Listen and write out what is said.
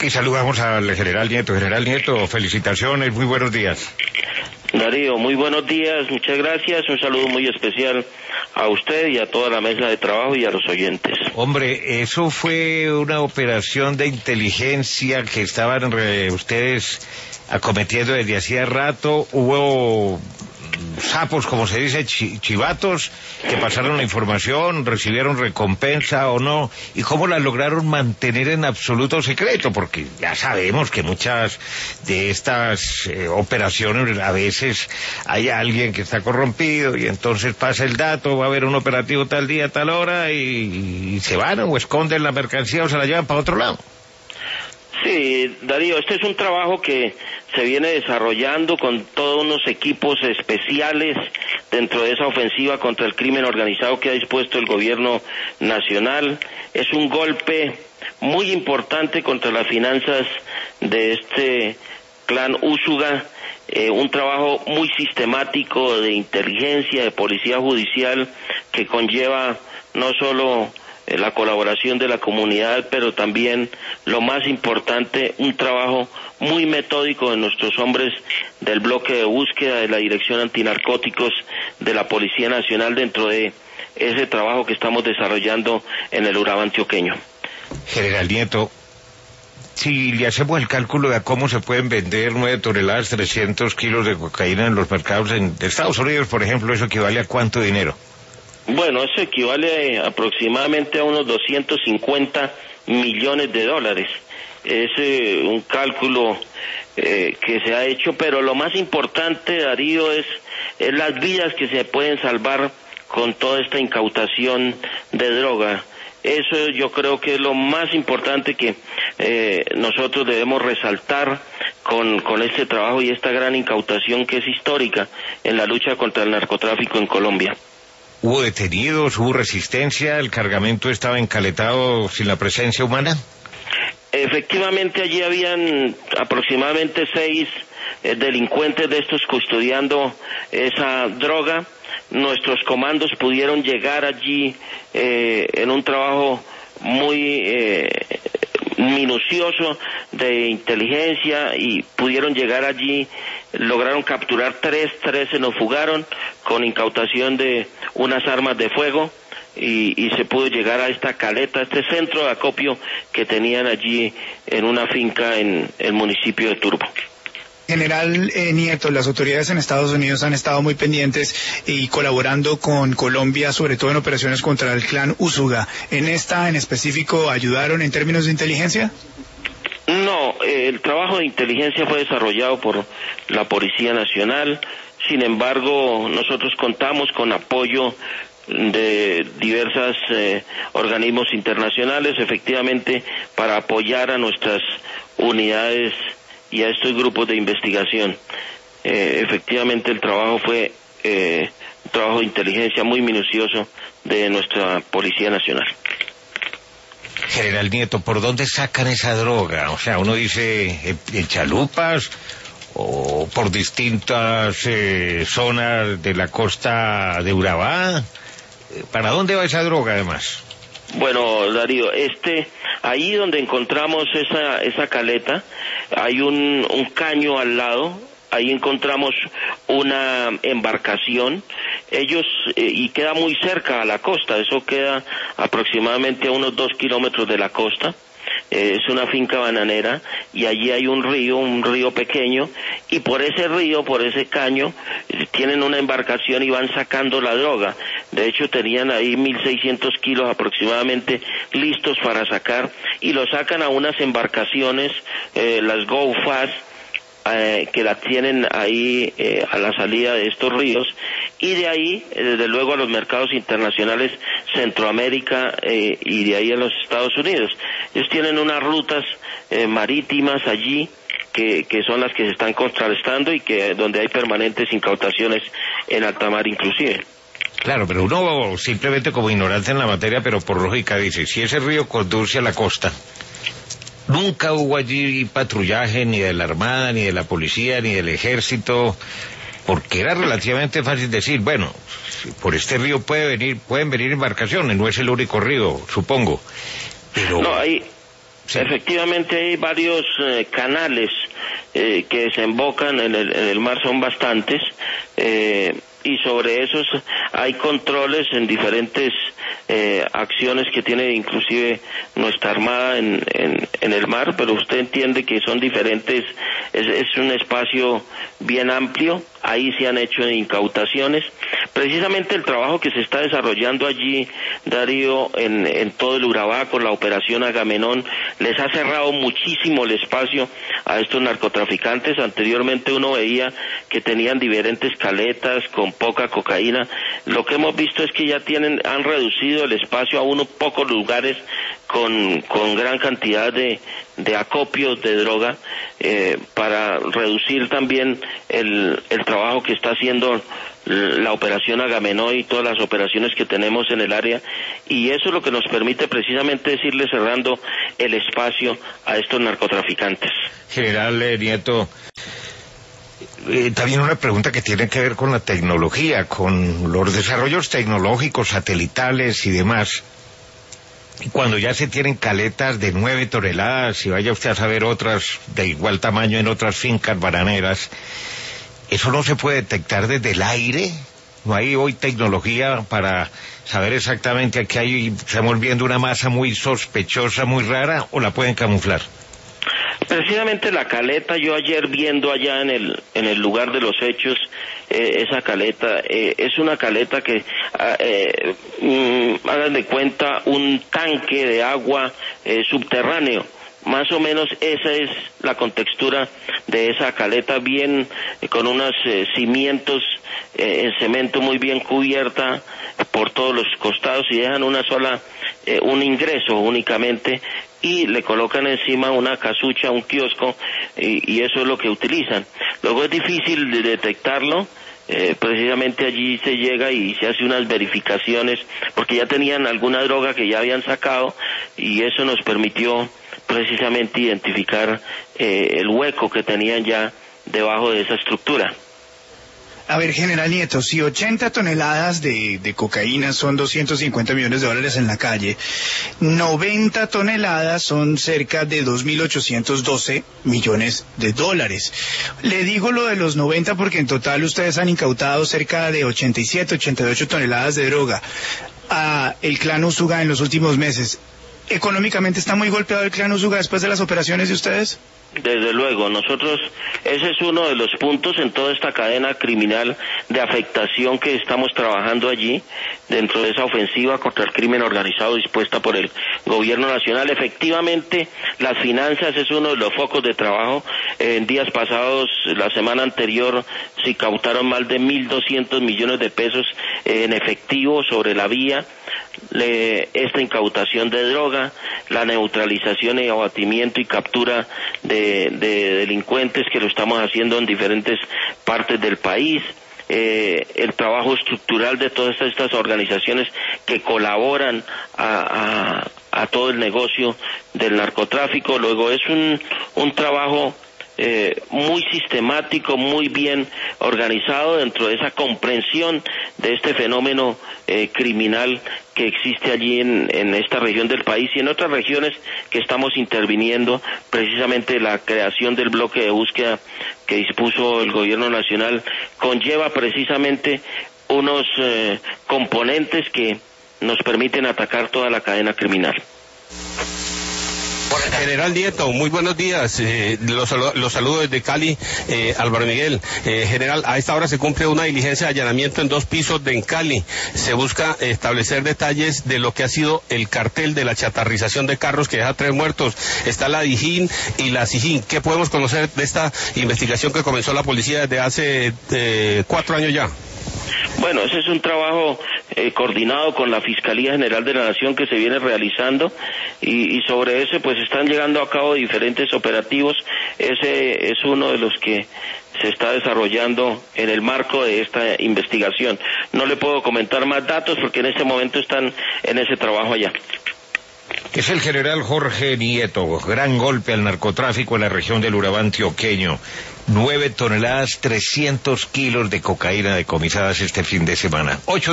Y saludamos al general Nieto. General Nieto, felicitaciones, muy buenos días. Darío, muy buenos días, muchas gracias, un saludo muy especial a usted y a toda la mesa de trabajo y a los oyentes. Hombre, eso fue una operación de inteligencia que estaban ustedes acometiendo desde hacía rato. Hubo sapos, como se dice, chivatos, que pasaron la información, recibieron recompensa o no, y cómo la lograron mantener en absoluto secreto, porque ya sabemos que muchas de estas operaciones a veces hay alguien que está corrompido y entonces pasa el dato, va a haber un operativo tal día, tal hora, y se van o esconden la mercancía o se la llevan para otro lado. Sí, Darío, este es un trabajo que se viene desarrollando con todos unos equipos especiales dentro de esa ofensiva contra el crimen organizado que ha dispuesto el gobierno nacional. Es un golpe muy importante contra las finanzas de este clan Úsuga, un trabajo muy sistemático de inteligencia, de policía judicial, que conlleva no solo la colaboración de la comunidad, pero también, lo más importante, un trabajo muy metódico de nuestros hombres del bloque de búsqueda de la Dirección Antinarcóticos de la Policía Nacional dentro de ese trabajo que estamos desarrollando en el Urabá antioqueño. General Nieto, si le hacemos el cálculo de cómo se pueden vender 9 toneladas, 300 kilos de cocaína en los mercados en Estados Unidos, por ejemplo, ¿eso equivale a cuánto dinero? Bueno, eso equivale aproximadamente a unos 250 millones de dólares. Es un cálculo que se ha hecho, pero lo más importante, Darío, es las vidas que se pueden salvar con toda esta incautación de droga. Eso yo creo que es lo más importante que nosotros debemos resaltar con este trabajo y esta gran incautación que es histórica en la lucha contra el narcotráfico en Colombia. ¿Hubo detenidos, hubo resistencia, el cargamento estaba encaletado sin la presencia humana? Efectivamente, allí habían aproximadamente 6 delincuentes de estos custodiando esa droga. Nuestros comandos pudieron llegar allí en un trabajo muy minucioso de inteligencia y pudieron llegar allí, lograron capturar 3 se nos fugaron con incautación de unas armas de fuego y se pudo llegar a esta caleta, a este centro de acopio que tenían allí en una finca en el municipio de Turbo. General Nieto, las autoridades en Estados Unidos han estado muy pendientes y colaborando con Colombia, sobre todo en operaciones contra el clan Úsuga. ¿En esta en específico ayudaron en términos de inteligencia? No, el trabajo de inteligencia fue desarrollado por la Policía Nacional. Sin embargo, nosotros contamos con apoyo de diversos organismos internacionales, efectivamente, para apoyar a nuestras unidades y a estos grupos de investigación. Efectivamente el trabajo fue un trabajo de inteligencia muy minucioso de nuestra Policía Nacional. General Nieto, ¿por dónde sacan esa droga? O sea, uno dice en chalupas o por distintas zonas de la costa de Urabá. ¿Para dónde va esa droga además? Bueno, Darío, ahí donde encontramos esa caleta, hay un caño al lado, ahí encontramos una embarcación, y queda muy cerca a la costa, eso queda aproximadamente a unos 2 kilómetros de la costa. Es una finca bananera y allí hay un río pequeño, y por ese río, por ese caño, tienen una embarcación y van sacando la droga. De hecho tenían ahí 1.600 kilos aproximadamente listos para sacar, y lo sacan a unas embarcaciones, las Go Fast, que la tienen ahí a la salida de estos ríos, y de ahí desde luego a los mercados internacionales, Centroamérica y de ahí a los Estados Unidos. Ellos tienen unas rutas marítimas allí que son las que se están contrarrestando y donde hay permanentes incautaciones en alta mar inclusive. Claro, pero uno simplemente como ignorante en la materia, pero por lógica dice, si ese río conduce a la costa, nunca hubo allí patrullaje ni de la Armada, ni de la Policía, ni del Ejército, porque era relativamente fácil decir, bueno, por este río pueden venir embarcaciones, no es el único río, supongo, pero... No, ahí Sí. Efectivamente hay varios canales que desembocan en el mar, son bastantes, y sobre esos hay controles en diferentes acciones que tiene inclusive nuestra armada en el mar, pero usted entiende que son diferentes, es un espacio bien amplio. Ahí se han hecho incautaciones. Precisamente el trabajo que se está desarrollando allí, Darío, en todo el Urabá con la operación Agamenón, les ha cerrado muchísimo el espacio a estos narcotraficantes. Anteriormente uno veía que tenían diferentes caletas con poca cocaína. Lo que hemos visto es que ya han reducido el espacio a unos pocos lugares con gran cantidad de acopios de droga, para reducir también el trabajo que está haciendo la operación Agamenón y todas las operaciones que tenemos en el área, y eso es lo que nos permite precisamente decirle cerrando el espacio a estos narcotraficantes. General Nieto, también una pregunta que tiene que ver con la tecnología, con los desarrollos tecnológicos, satelitales y demás. Cuando ya se tienen caletas de 9 toneladas y vaya usted a saber otras de igual tamaño en otras fincas bananeras, ¿eso no se puede detectar desde el aire? ¿No hay hoy tecnología para saber exactamente a qué hay? ¿Estamos viendo una masa muy sospechosa, muy rara, o la pueden camuflar? Precisamente la caleta, yo ayer viendo allá en el lugar de los hechos, esa caleta, es una caleta que, hagan de cuenta, un tanque de agua subterráneo. Más o menos esa es la contextura de esa caleta, bien con unos cimientos en cemento muy bien cubierta por todos los costados, y dejan un ingreso únicamente, y le colocan encima una casucha, un kiosco, y eso es lo que utilizan. Luego es difícil de detectarlo. Precisamente allí se llega y se hace unas verificaciones, porque ya tenían alguna droga que ya habían sacado, y eso nos permitió precisamente identificar el hueco que tenían ya debajo de esa estructura. A ver, General Nieto, si 80 toneladas de cocaína son 250 millones de dólares en la calle, 90 toneladas son cerca de 2.812 millones de dólares. Le digo lo de los 90 porque en total ustedes han incautado cerca de 87, 88 toneladas de droga a el clan Úsuga en los últimos meses. ¿Económicamente está muy golpeado el clan Úsuga después de las operaciones de ustedes? Desde luego, nosotros, ese es uno de los puntos en toda esta cadena criminal de afectación que estamos trabajando allí, dentro de esa ofensiva contra el crimen organizado dispuesta por el gobierno nacional. Efectivamente, las finanzas es uno de los focos de trabajo. En días pasados, la semana anterior, se incautaron más de 1.200 millones de pesos en efectivo sobre la vía. Esta incautación de droga, la neutralización y abatimiento y captura de delincuentes, que lo estamos haciendo en diferentes partes del país, el trabajo estructural de todas estas organizaciones que colaboran a todo el negocio del narcotráfico. Luego es un trabajo muy sistemático, muy bien organizado dentro de esa comprensión de este fenómeno criminal que existe allí en esta región del país y en otras regiones que estamos interviniendo. Precisamente la creación del bloque de búsqueda que dispuso el gobierno nacional conlleva precisamente unos componentes que nos permiten atacar toda la cadena criminal. General Nieto, muy buenos días. Los saludo desde Cali, Álvaro Miguel. General, a esta hora se cumple una diligencia de allanamiento en 2 pisos en Cali. Se busca establecer detalles de lo que ha sido el cartel de la chatarrización de carros que deja 3 muertos. Está la Dijín y la Sijín. ¿Qué podemos conocer de esta investigación que comenzó la policía desde hace 4 años ya? Bueno, ese es un trabajo coordinado con la Fiscalía General de la Nación que se viene realizando, y sobre ese pues están llevando a cabo diferentes operativos. Ese es uno de los que se está desarrollando en el marco de esta investigación. No le puedo comentar más datos porque en este momento están en ese trabajo allá. Es el general Jorge Nieto. Gran golpe al narcotráfico en la región del Urabá antioqueño. 9 toneladas, 300 kilos de cocaína decomisadas este fin de semana. 8